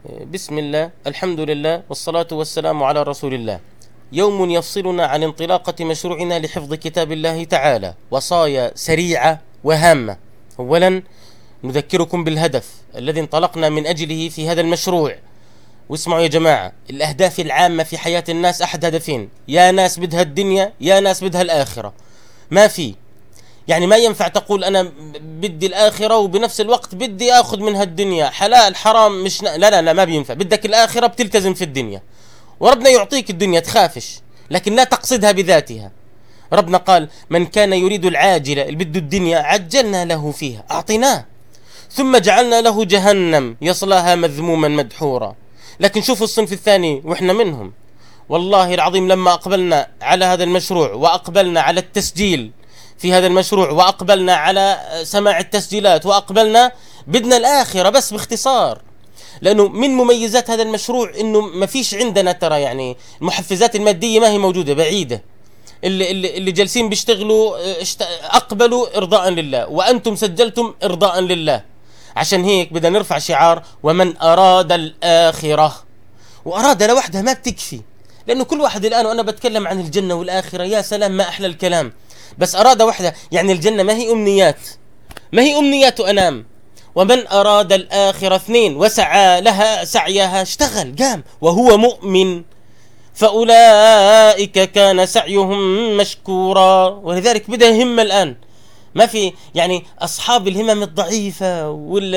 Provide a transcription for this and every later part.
بسم الله، الحمد لله، والصلاة والسلام على رسول الله. يوم يفصلنا عن انطلاقة مشروعنا لحفظ كتاب الله تعالى. وصايا سريعة وهامة. أولا، نذكركم بالهدف الذي انطلقنا من أجله في هذا المشروع. واسمعوا يا جماعة، الأهداف العامة في حياة الناس أحد هدفين: يا ناس بدها الدنيا، يا ناس بدها الآخرة. ما في يعني ما ينفع تقول أنا بدي الآخرة وبنفس الوقت بدي أخذ منها الدنيا، حلال حرام مش لا ما بينفع. بدك الآخرة بتلتزم في الدنيا، وربنا يعطيك الدنيا تخافش، لكن لا تقصدها بذاتها. ربنا قال: من كان يريد العاجلة اللي بده الدنيا عجلنا له فيها أعطيناه، ثم جعلنا له جهنم يصلاها مذموما مدحورا. لكن شوفوا الصنف الثاني وإحنا منهم. والله العظيم لما أقبلنا على هذا المشروع، وأقبلنا على التسجيل في هذا المشروع، وأقبلنا على سماع التسجيلات، وأقبلنا بدنا الآخرة بس باختصار. لأنه من مميزات هذا المشروع إنه ما فيش عندنا ترى يعني المحفزات المادية ما هي موجودة، بعيدة. اللي جالسين بيشتغلوا أقبلوا إرضاء لله، وأنتم سجلتم إرضاء لله. عشان هيك بدنا نرفع شعار: ومن أراد الآخرة. وأراد لوحدها ما بتكفي، لأنه كل واحد الآن وأنا بتكلم عن الجنة والآخرة يا سلام ما أحلى الكلام، بس أراد وحده. يعني الجنة ما هي أمنيات، ما هي أمنيات أنام. ومن أراد الآخرة اثنين، وسعى لها سعيها، اشتغل قام وهو مؤمن، فأولئك كان سعيهم مشكورا. ولذلك بدأ همة الآن. ما في يعني أصحاب الهمم الضعيفة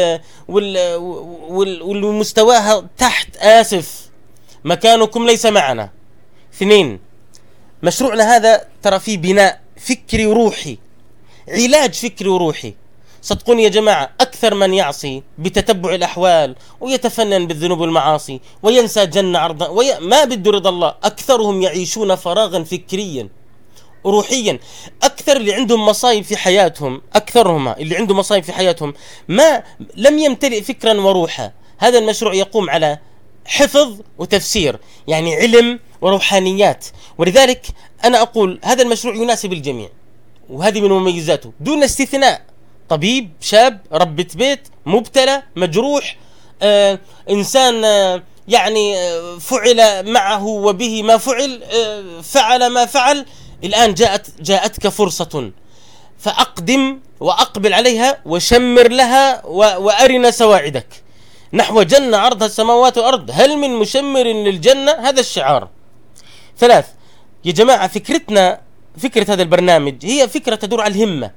والمستواها تحت، آسف مكانكم ليس معنا. اثنين، مشروعنا هذا ترى فيه بناء فكري وروحي، علاج فكري وروحي. صدقوني يا جماعة، أكثر من يعصي بتتبع الأحوال ويتفنن بالذنوب والمعاصي وينسى جنة عرضا ما بده رضا الله، أكثرهم يعيشون فراغا فكريا وروحيا. أكثر اللي عندهم مصايب في حياتهم، أكثرهم اللي عندهم مصايب في حياتهم ما لم يمتلئ فكرا وروحا. هذا المشروع يقوم على حفظ وتفسير، يعني علم وروحانيات. ولذلك أنا أقول هذا المشروع يناسب الجميع، وهذه من مميزاته دون استثناء. طبيب، شاب، ربة بيت، مبتلى، مجروح، إنسان يعني فعل معه وبه ما فعل، فعل ما فعل. الآن جاءتك فرصة، فأقدم وأقبل عليها وشمر لها وأرنا سواعدك نحو جنة عرضها السماوات والأرض، هل من مشمر للجنة؟ هذا الشعار. ثلاث يا جماعة، فكرة هذا البرنامج هي فكرة تدور على الهمة.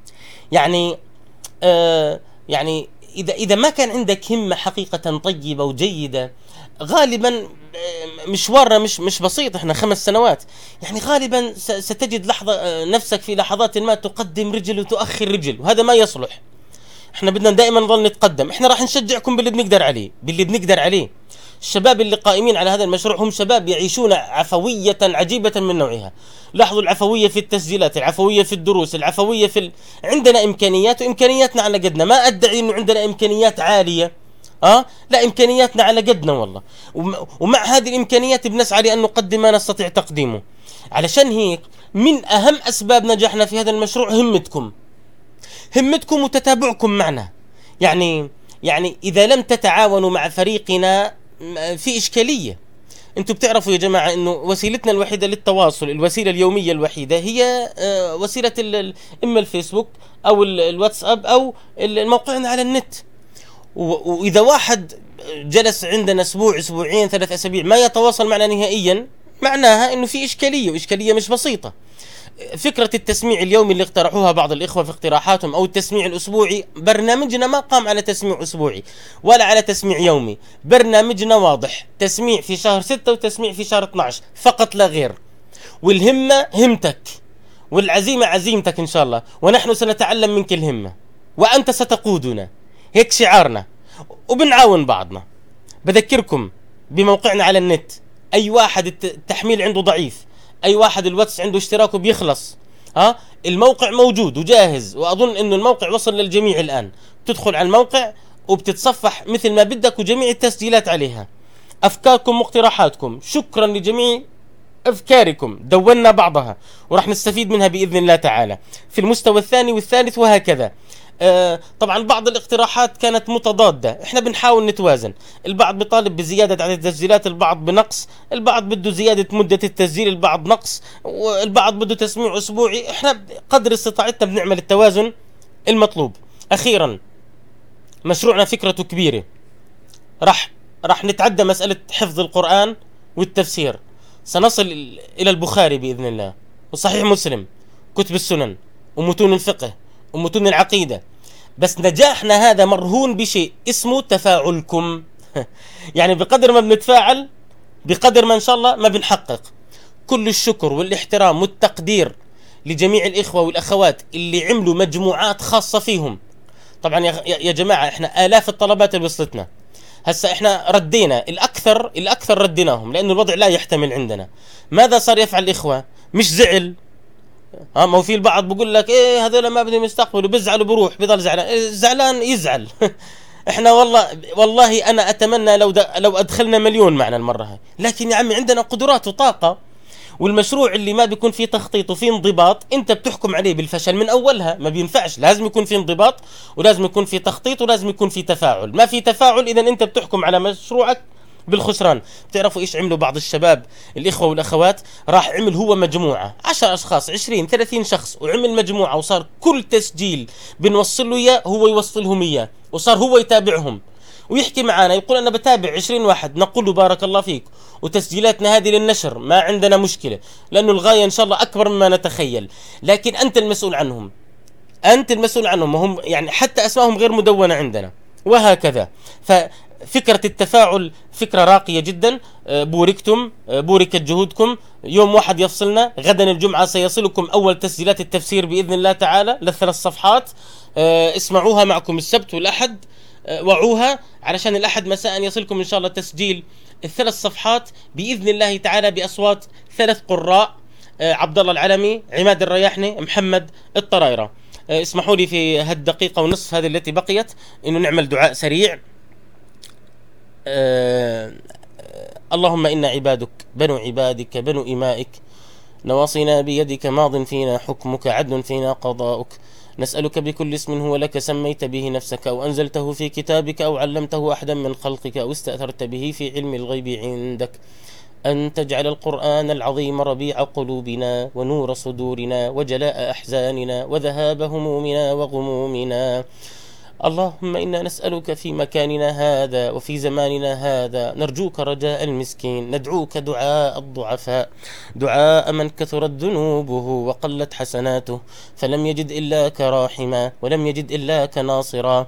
يعني إذا ما كان عندك همة حقيقة طيبة وجيدة، غالبا مشوارنا مش بسيط. احنا 5 سنوات، يعني غالبا ستجد نفسك في لحظات ما تقدم رجل وتؤخر رجل، وهذا ما يصلح. احنا بدنا دائما نظل نتقدم. احنا راح نشجعكم باللي بنقدر عليه. الشباب اللي قائمين على هذا المشروع هم شباب يعيشون عفوية عجيبة من نوعها. لاحظوا العفوية في التسجيلات، العفوية في الدروس، العفوية عندنا إمكانيات، وإمكانياتنا على قدنا. ما أدعي إنه عندنا إمكانيات عالية، لا، إمكانياتنا على قدنا والله. ومع هذه الإمكانيات بنسعى لأن نقدم ما نستطيع تقديمه. علشان هيك من أهم أسباب نجاحنا في هذا المشروع همتكم وتتابعكم معنا. يعني إذا لم تتعاونوا مع فريقنا في إشكالية. أنتم بتعرفوا يا جماعة إنه وسيلتنا الوحيدة للتواصل، الوسيلة اليومية الوحيدة هي وسيلة إما الفيسبوك أو الواتساب أو موقعنا على النت. وإذا واحد جلس عندنا أسبوع، أسبوعين، 3 أسابيع ما يتواصل معنا نهائيا، معناها إنه في إشكالية، وإشكالية مش بسيطة. فكرة التسميع اليومي اللي اقترحوها بعض الإخوة في اقتراحاتهم، أو التسميع الأسبوعي، برنامجنا ما قام على تسميع أسبوعي ولا على تسميع يومي. برنامجنا واضح: تسميع في شهر 6 وتسميع في شهر 12 فقط لا غير. والهمة همتك، والعزيمة عزيمتك إن شاء الله، ونحن سنتعلم منك الهمة وأنت ستقودنا. هيك شعارنا، وبنعاون بعضنا. بذكركم بموقعنا على النت. أي واحد التحميل عنده ضعيف، أي واحد الواتس عنده اشتراكه بيخلص، الموقع موجود وجاهز، وأظن إنه الموقع وصل للجميع الآن. تدخل على الموقع وبتتصفح مثل ما بدك، وجميع التسجيلات عليها. أفكاركم واقتراحاتكم، شكرا لجميع أفكاركم، دوننا بعضها ورح نستفيد منها بإذن الله تعالى في المستوى الثاني والثالث وهكذا. طبعا بعض الاقتراحات كانت متضادة، احنا بنحاول نتوازن. البعض بيطالب بزيادة عدد التسجيلات، البعض بنقص، البعض بده زيادة مدة التسجيل، البعض نقص، والبعض بده تسميع اسبوعي. احنا قدر استطاعتنا بنعمل التوازن المطلوب. اخيرا، مشروعنا فكرته كبيرة، راح نتعدى مسألة حفظ القرآن والتفسير. سنصل إلى البخاري بإذن الله، وصحيح مسلم، كتب السنن، ومتون الفقه، ومتون العقيدة. بس نجاحنا هذا مرهون بشيء اسمه تفاعلكم. يعني بقدر ما بنتفاعل، بقدر ما إن شاء الله ما بنحقق. كل الشكر والاحترام والتقدير لجميع الإخوة والأخوات اللي عملوا مجموعات خاصة فيهم. طبعا يا جماعة، احنا آلاف الطلبات اللي وصلتنا. هسا احنا ردينا الأكثر رديناهم، لأنه الوضع لا يحتمل عندنا. ماذا صار يفعل الإخوة؟ مش زعل. ما هو في البعض بقول لك ايه هذول ما بدهم يستقبلوا، بيزعلوا بروح بيضل زعلان. زعلان يزعل. احنا والله انا اتمنى لو ادخلنا مليون معنا المره هاي، لكن يا عمي عندنا قدرات وطاقه. والمشروع اللي ما بيكون فيه تخطيط وفيه انضباط انت بتحكم عليه بالفشل من اولها. ما بينفعش، لازم يكون فيه انضباط، ولازم يكون فيه تخطيط، ولازم يكون فيه تفاعل. ما في تفاعل اذا انت بتحكم على مشروعك بالخسران. بتعرفوا ايش عملوا بعض الشباب الاخوه والاخوات؟ راح عمل هو مجموعه 10 اشخاص 20 30 شخص، وعمل مجموعه، وصار كل تسجيل بنوصل له اياه هو يوصلهم اياه، وصار هو يتابعهم ويحكي معانا، يقول انا بتابع 20 واحد، نقول له بارك الله فيك، وتسجيلاتنا هذه للنشر، ما عندنا مشكله، لانه الغايه ان شاء الله اكبر مما نتخيل. لكن انت المسؤول عنهم، انت المسؤول عنهم، وهم يعني حتى اسمائهم غير مدونه عندنا، وهكذا. ففكره التفاعل فكره راقيه جدا. بوركتم، بوركت جهودكم. يوم واحد يفصلنا، غدا الجمعه سيصلكم اول تسجيلات التفسير باذن الله تعالى للثلاث صفحات. اسمعوها معكم السبت والاحد، وعوها علشان الأحد مساء يصلكم إن شاء الله تسجيل الثلاث صفحات بإذن الله تعالى بأصوات ثلاث قراء: عبد الله العلمي، عماد الرياحني، محمد الطرايرة. اسمحوا لي في هالدقيقة ونصف هذه التي بقيت إنه نعمل دعاء سريع. اللهم إنا عبادك بنو عبادك بنو إمائك، نواصينا بيدك، ماض فينا حكمك، عدل فينا قضاؤك. نسألك بكل اسم هو لك سميت به نفسك، أو أنزلته في كتابك، أو علمته أحدا من خلقك، أو استأثرت به في علم الغيب عندك، أن تجعل القرآن العظيم ربيع قلوبنا ونور صدورنا وجلاء أحزاننا وذهاب همومنا وغمومنا. اللهم إنا نسألك في مكاننا هذا وفي زماننا هذا، نرجوك رجاء المسكين، ندعوك دعاء الضعفاء، دعاء من كثرت ذنوبه وقلت حسناته، فلم يجد إلاك راحما ولم يجد إلاك ناصرا.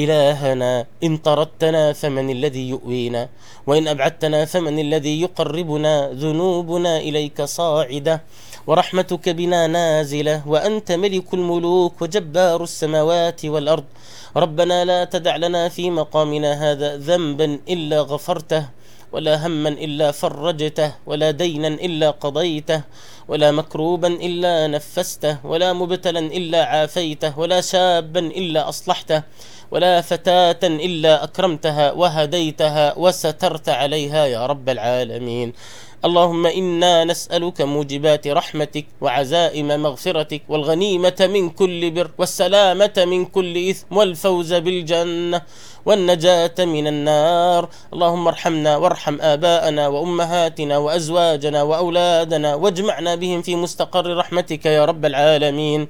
إلهنا إن طردتنا فمن الذي يؤوينا، وإن أبعدتنا فمن الذي يقربنا. ذنوبنا إليك صاعدة، ورحمتك بنا نازلة، وأنت ملك الملوك وجبار السماوات والأرض. ربنا لا تدع لنا في مقامنا هذا ذنبا إلا غفرته، ولا هما إلا فرجته، ولا دينا إلا قضيته، ولا مكروبا إلا نفسته، ولا مبتلا إلا عافيته، ولا شابا إلا أصلحته، ولا فتاة إلا أكرمتها وهديتها وسترت عليها يا رب العالمين. اللهم إنا نسألك موجبات رحمتك وعزائم مغفرتك والغنيمة من كل بر والسلامة من كل إثم والفوز بالجنة والنجاة من النار. اللهم ارحمنا وارحم آباءنا وأمهاتنا وأزواجنا وأولادنا، واجمعنا بهم في مستقر رحمتك يا رب العالمين.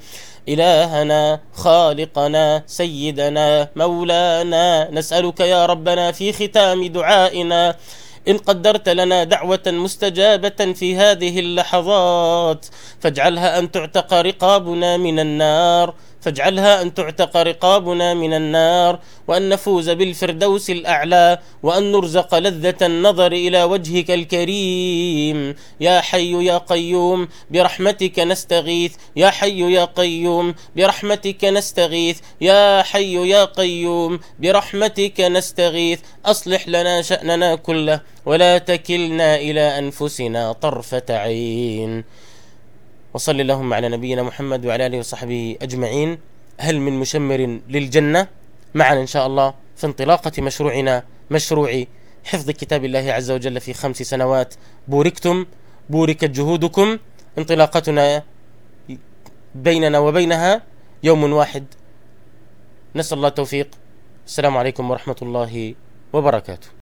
إلهنا خالقنا سيدنا مولانا، نسألك يا ربنا في ختام دعائنا إن قدرت لنا دعوة مستجابة في هذه اللحظات فاجعلها أن تعتق رقابنا من النار، فاجعلها أن تعتق رقابنا من النار، وأن نفوز بالفردوس الأعلى، وأن نرزق لذة النظر إلى وجهك الكريم. يا حي يا قيوم برحمتك نستغيث، يا حي يا قيوم برحمتك نستغيث، يا حي يا قيوم برحمتك نستغيث. أصلح لنا شأننا كله ولا تكلنا إلى أنفسنا طرفة عين. وصل اللهم على نبينا محمد وعلى آله وصحبه أجمعين. هل من مشمر للجنة؟ معنا إن شاء الله في انطلاقة مشروعنا، مشروع حفظ كتاب الله عز وجل في 5 سنوات. بوركتم، بوركت جهودكم. انطلاقتنا بيننا وبينها يوم واحد نسأل الله التوفيق. السلام عليكم ورحمة الله وبركاته.